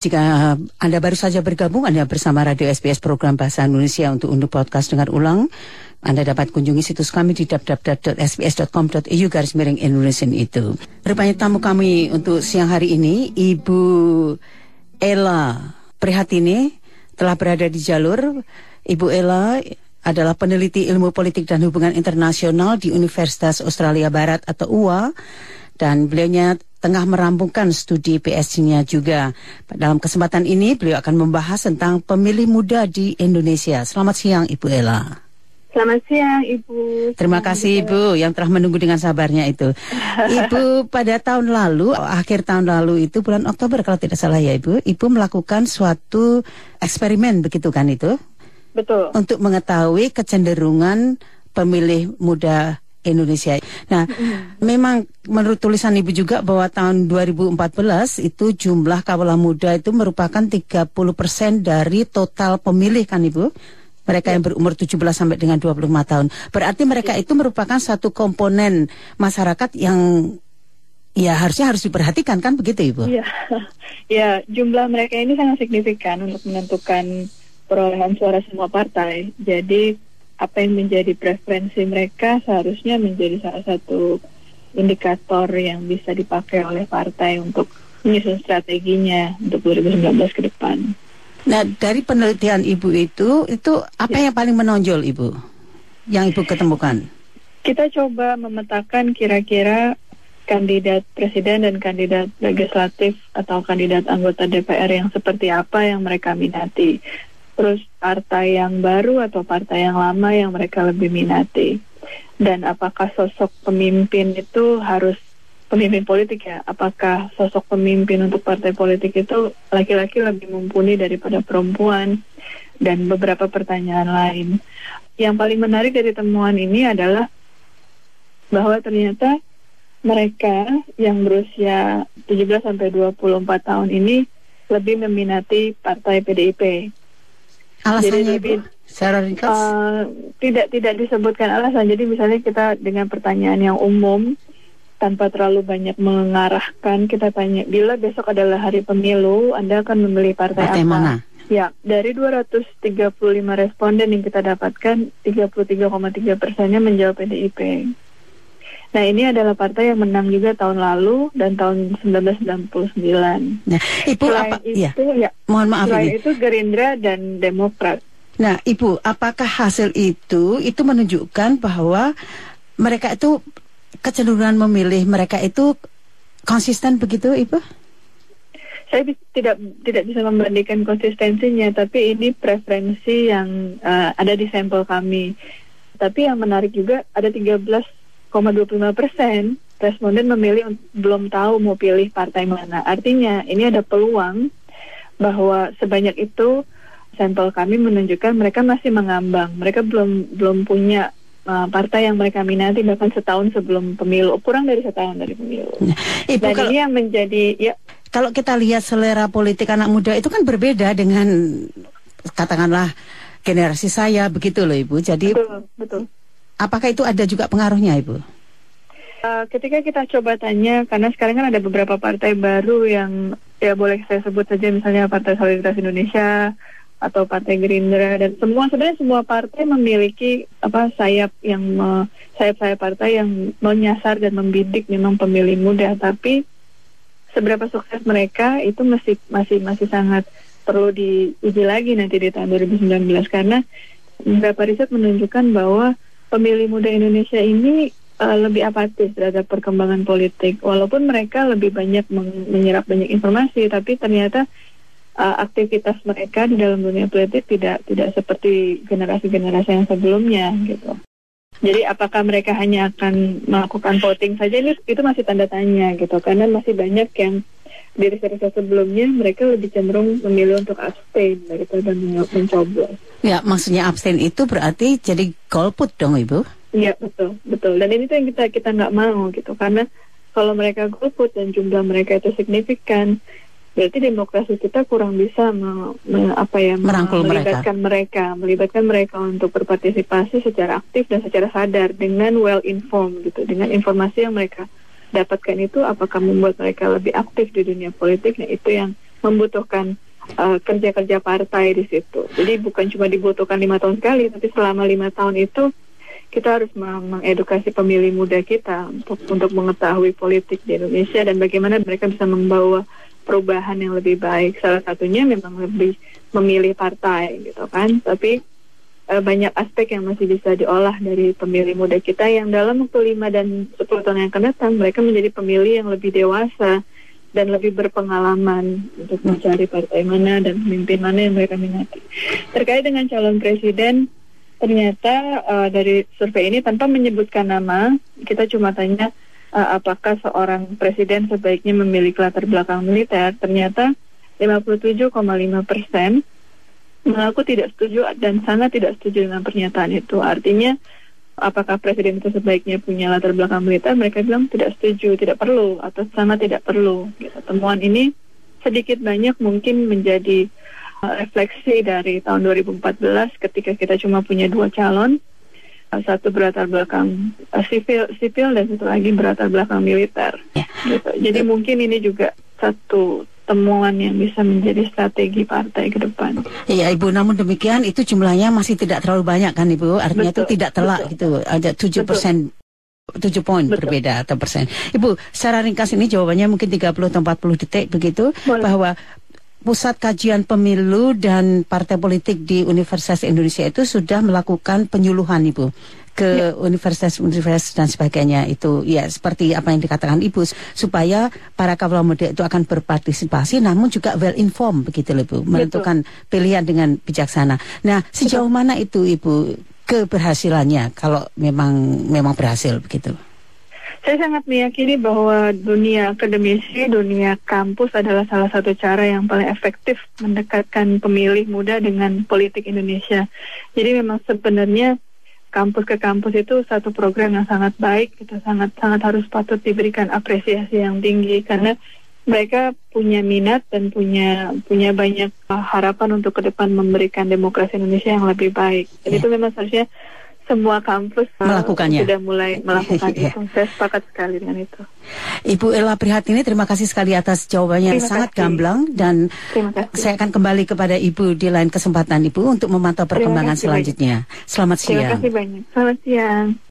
Jika Anda baru saja bergabung, Anda bersama Radio SBS Program Bahasa Indonesia. Untuk podcast dengar ulang, Anda dapat kunjungi situs kami di www.sbs.com.au/Indonesian itu. Rupanya tamu kami untuk siang hari ini, Ibu Ella Prihatini, telah berada di jalur. Ibu Ella adalah peneliti ilmu politik dan hubungan internasional di Universitas Australia Barat atau UA, dan beliaunya tengah merampungkan studi PhD-nya juga. Dalam kesempatan ini, beliau akan membahas tentang pemilih muda di Indonesia. Selamat siang, Ibu Ella. Selamat siang, Ibu. Terima kasih, Ibu, yang telah menunggu dengan sabarnya itu. Ibu, pada tahun lalu, akhir tahun lalu itu, bulan Oktober kalau tidak salah ya, Ibu melakukan suatu eksperimen, begitu kan itu? Betul. Untuk mengetahui kecenderungan pemilih muda Indonesia. Nah, memang menurut tulisan Ibu juga bahwa tahun 2014 itu jumlah kaula muda itu merupakan 30% dari total pemilih kan Ibu? Mereka yang berumur 17 sampai dengan 25 tahun. Berarti mereka itu merupakan satu komponen masyarakat yang ya harus diperhatikan kan begitu Ibu? Iya. Ya, jumlah mereka ini sangat signifikan untuk menentukan perolehan suara semua partai. Jadi apa yang menjadi preferensi mereka seharusnya menjadi salah satu indikator yang bisa dipakai oleh partai untuk menyusun strateginya untuk 2019 ke depan. Nah, dari penelitian Ibu itu apa yang paling menonjol Ibu? Yang Ibu ketemukan? Kita coba memetakan kira-kira kandidat presiden dan kandidat legislatif atau kandidat anggota DPR yang seperti apa yang mereka minati. Terus partai yang baru atau partai yang lama yang mereka lebih minati. Dan apakah sosok pemimpin itu harus pemimpin politik ya? Apakah sosok pemimpin untuk partai politik itu laki-laki lebih mumpuni daripada perempuan? Dan beberapa pertanyaan lain. Yang paling menarik dari temuan ini adalah bahwa ternyata mereka yang berusia 17-24 tahun ini lebih meminati partai PDIP. Alasannya Ibu? Secara ringkas? Tidak disebutkan alasan. Jadi misalnya kita dengan pertanyaan yang umum tanpa terlalu banyak mengarahkan, kita tanya, bila besok adalah hari pemilu, Anda akan memilih partai apa? Mana? Ya, dari 235 responden yang kita dapatkan, 33,3%-nya menjawab PDIP. Nah, ini adalah partai yang menang juga tahun lalu dan tahun 1999. Nah, Ibu selain mohon maaf selain ini. itu Gerindra dan Demokrat. Nah, Ibu, apakah hasil itu menunjukkan bahwa mereka itu kecenderungan memilih mereka itu konsisten begitu, Ibu? Saya tidak bisa membandingkan konsistensinya, tapi ini preferensi yang ada di sampel kami. Tapi yang menarik juga ada 13,25% responden memilih belum tahu mau pilih partai mana. Artinya ini ada peluang bahwa sebanyak itu sampel kami menunjukkan mereka masih mengambang. Mereka belum punya partai yang mereka minati bahkan setahun sebelum pemilu, kurang dari setahun dari pemilu. Ibu, dan ini yang menjadi kalau kita lihat selera politik anak muda itu kan berbeda dengan katakanlah generasi saya begitu loh Ibu. Jadi betul. Apakah itu ada juga pengaruhnya, Ibu? Ketika kita coba tanya, karena sekarang kan ada beberapa partai baru yang ya boleh saya sebut saja, misalnya Partai Solidaritas Indonesia atau Partai Gerindra, dan sebenarnya semua partai memiliki sayap partai yang menyasar dan membidik memang pemilih muda, tapi seberapa sukses mereka itu masih sangat perlu diuji lagi nanti di tahun 2019, karena beberapa riset menunjukkan bahwa pemilih muda Indonesia ini lebih apatis terhadap perkembangan politik. Walaupun mereka lebih banyak menyerap banyak informasi, tapi ternyata aktivitas mereka di dalam dunia politik tidak seperti generasi-generasi yang sebelumnya gitu. Jadi apakah mereka hanya akan melakukan voting saja, itu masih tanda tanya gitu, karena masih banyak yang di riset-riset sebelumnya mereka lebih cenderung memilih untuk abstain daripada mencoblos. Ya, maksudnya abstain itu berarti jadi golput dong, Ibu? Iya, betul. Dan ini tuh yang kita nggak mau gitu, karena kalau mereka golput dan jumlah mereka itu signifikan, berarti demokrasi kita kurang bisa melibatkan mereka untuk berpartisipasi secara aktif dan secara sadar dengan well informed gitu, dengan informasi yang mereka dapatkan itu apakah membuat mereka lebih aktif di dunia politik. Nah, itu yang membutuhkan kerja-kerja partai di situ. Jadi bukan cuma dibutuhkan 5 tahun sekali, tapi selama 5 tahun itu kita harus mengedukasi pemilih muda kita untuk mengetahui politik di Indonesia dan bagaimana mereka bisa membawa perubahan yang lebih baik. Salah satunya memang lebih memilih partai gitu kan. Tapi banyak aspek yang masih bisa diolah dari pemilih muda kita yang dalam waktu 5 dan 10 tahun yang akan datang mereka menjadi pemilih yang lebih dewasa dan lebih berpengalaman untuk mencari partai mana dan pemimpin mana yang mereka minati. Terkait dengan calon presiden, ternyata dari survei ini tanpa menyebutkan nama, kita cuma tanya apakah seorang presiden sebaiknya memiliki latar belakang militer. Ternyata 57,5% mengaku tidak setuju dan sangat tidak setuju dengan pernyataan itu. Artinya, apakah presiden itu sebaiknya punya latar belakang militer? Mereka bilang tidak setuju, tidak perlu, atau sangat tidak perlu. Gitu. Temuan ini sedikit banyak mungkin menjadi refleksi dari tahun 2014 ketika kita cuma punya 2 calon, satu berlatar belakang sipil dan satu lagi berlatar belakang militer. Gitu. Jadi mungkin ini juga satu temuan yang bisa menjadi strategi partai ke depan. Iya Ibu, namun demikian itu jumlahnya masih tidak terlalu banyak kan Ibu? Artinya betul, itu tidak telak gitu, ada 7%. 7 poin berbeda atau persen. Ibu, secara ringkas ini jawabannya mungkin 30 atau 40 detik begitu. Boleh. Bahwa Pusat Kajian Pemilu dan Partai Politik di Universitas Indonesia itu sudah melakukan penyuluhan Ibu ke universitas dan sebagainya itu ya seperti apa yang dikatakan Ibu supaya para kaula muda itu akan berpartisipasi namun juga well informed begitu loh Ibu, menentukan pilihan dengan bijaksana. Nah, sejauh mana itu Ibu keberhasilannya kalau memang berhasil begitu? Saya sangat meyakini bahwa dunia akademisi, dunia kampus adalah salah satu cara yang paling efektif mendekatkan pemilih muda dengan politik Indonesia. Jadi memang sebenarnya kampus ke kampus itu satu program yang sangat baik, itu sangat harus patut diberikan apresiasi yang tinggi karena mereka punya minat dan punya banyak harapan untuk ke depan memberikan demokrasi Indonesia yang lebih baik. Jadi itu memang seharusnya semua kampus melakukannya. Sudah mulai melakukan itu. Saya sepakat sekali dengan itu. Ibu Ella Prihatini, terima kasih sekali atas jawabannya yang sangat gamblang dan saya akan kembali kepada Ibu di lain kesempatan Ibu untuk memantau perkembangan selanjutnya. Selamat siang. Terima kasih banyak. Selamat siang.